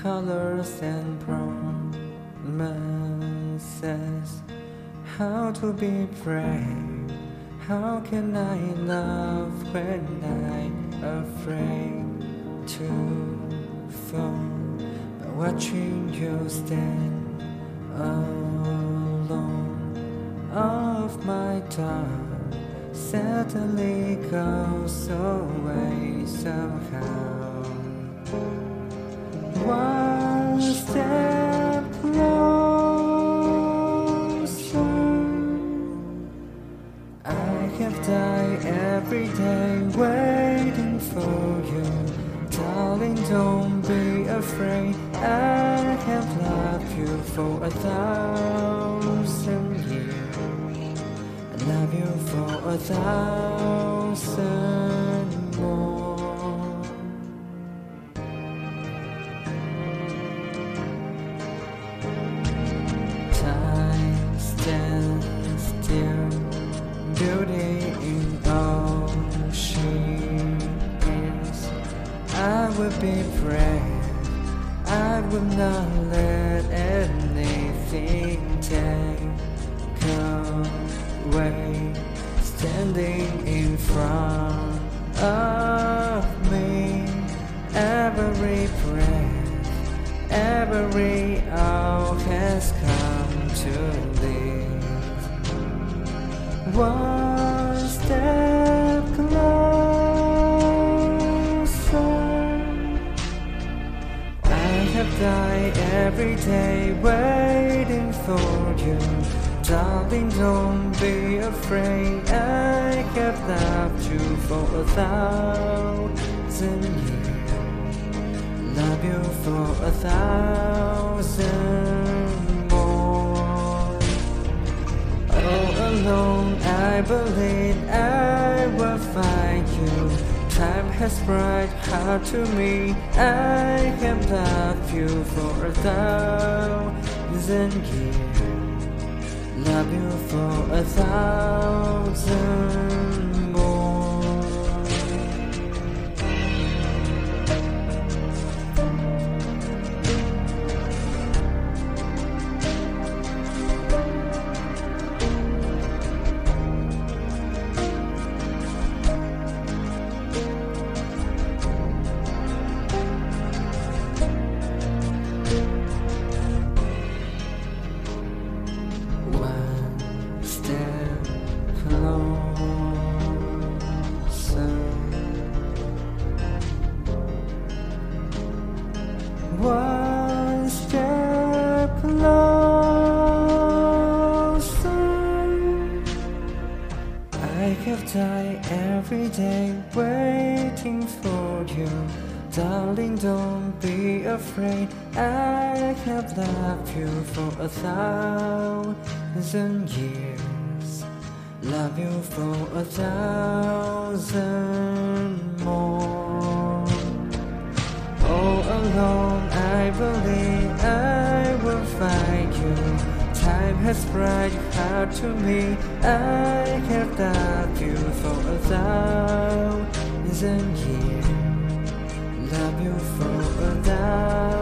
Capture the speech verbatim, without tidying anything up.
colors and promises. How to be brave? How can I love when I'm afraid to fall? By watching you stand alone, all of my dark suddenly goes away somehow. One step closer. I have died every day waiting for you. Darling, don't be afraid. I have loved you for a thousand years. I love you for a thousand more. Time stands still, beauty in oceans. I will be brave. I will not let anything take away. Standing in front of me, every breath, every hour has come to live. One step closer. I have died every day waiting for you. Darling, don't be afraid. I have loved you for a thousand years. Love you for a thousand more. All alone, I believe I will find you. Time has brought heart to me. I have loved you for a thousand years. Love you for a thousand more. One step closer. I have died every day waiting for you. Darling, don't be afraid. I have loved you for a thousand years. Love you for a thousand more. All alone, I believe I will find you. Time has brought heart to me. I have loved you for a thousand years. Love you for a thousand